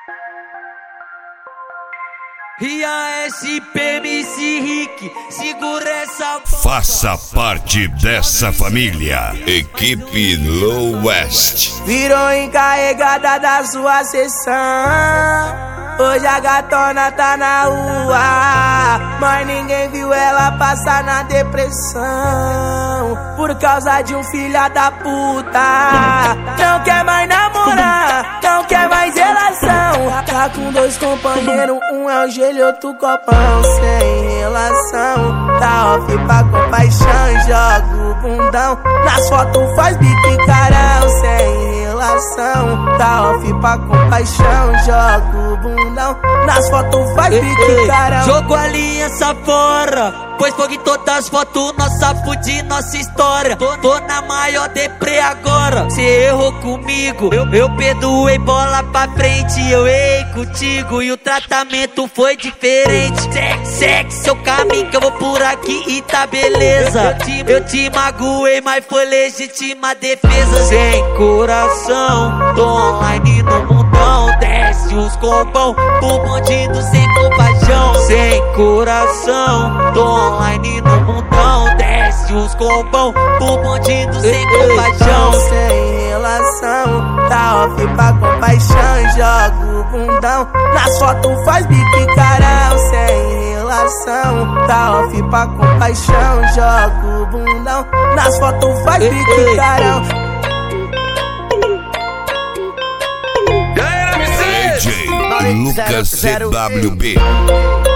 Ria SP, MC Rick, segura essa. Faça parte dessa família. Equipe Low West. Virou encarregada da sua sessão. Hoje a gatona tá na rua, mas ninguém viu ela passar na depressão por causa de um filho da puta. Não quer mais namorar, não quer mais relação. Tá com dois companheiros, um é o gelo e outro copão. Sem relação, tá off pra compaixão. Joga o bundão, nas fotos faz bique carão. Sem relação, tá off pra compaixão. Joga o bundão, nas fotos faz bique carão. Jogou a aliança fora, pois fogo em todas as fotos, nossa fude, nossa história. Tô na maior deprê agora, cê errou comigo, eu perdoei, bola pra frente. Eu errei contigo e o tratamento foi diferente. Segue seu caminho que eu vou por aqui e tá beleza. Eu te magoei, mas foi legítima defesa. Sem coração, tô online no mundão. Desce os compão pro bandido sem compaixão. Sem coração, tô online no mundão. Desce os compão pro bandido sem compaixão. Sem relação, tá off pra compaixão. Joga o bundão, nas fotos faz bique carão. Sem relação, tá off pra compaixão. Joga o bundão, nas fotos faz bique carão. DJ Lucas CWB.